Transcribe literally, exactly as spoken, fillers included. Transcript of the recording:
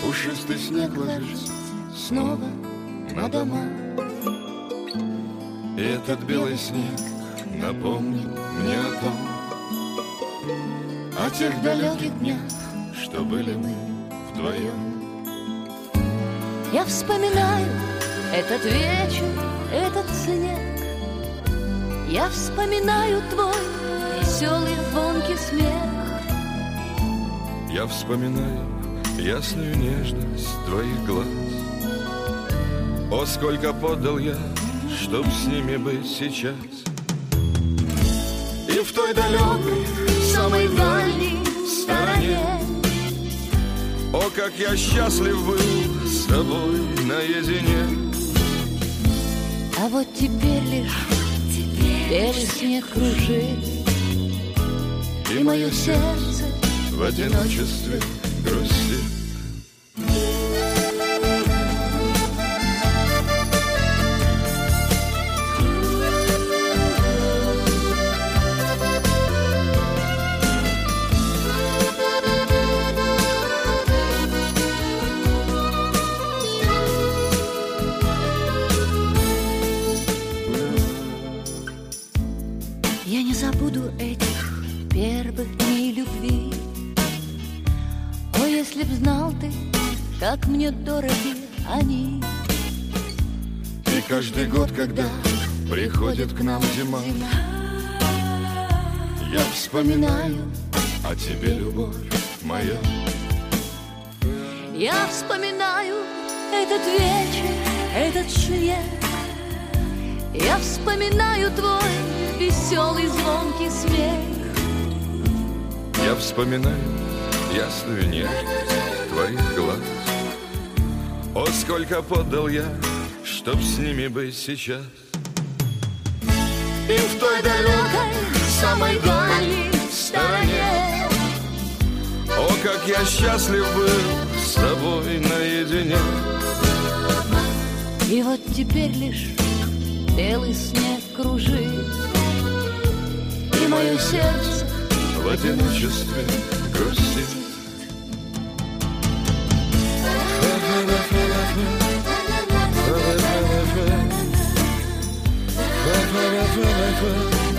Пушистый снег ложится снова на дома. И этот белый снег напомнил мне о том, о тех далеких днях, что были мы вдвоем. Я вспоминаю этот вечер, этот снег. Я вспоминаю твой веселый звонкий смех. Я вспоминаю ясную нежность твоих глаз. О, сколько подал я, чтоб с ними быть сейчас. И в той далекой, самой дальней стороне. О, как я счастлив был с тобой наедине. А вот теперь лишь белый снег кружит, И мое сердце в одиночестве грустит. Я не забуду этих первых дней любви. О, если б знал ты, как мне дороги они. И каждый год, когда приходит к нам зима, я вспоминаю о тебе, любовь моя. Я вспоминаю этот вечер, этот снег. Я вспоминаю твой веселый звонкий смех. Я вспоминаю ясную нежность твоих глаз. О, сколько подал я, чтоб с ними быть сейчас. И в той далекой, самой дальней стороне. О, как я счастлив был с тобой наедине. И вот теперь лишь белый снег кружит, И мое сердце в одиночестве грустит. Fa-fa-fa-fa-fa.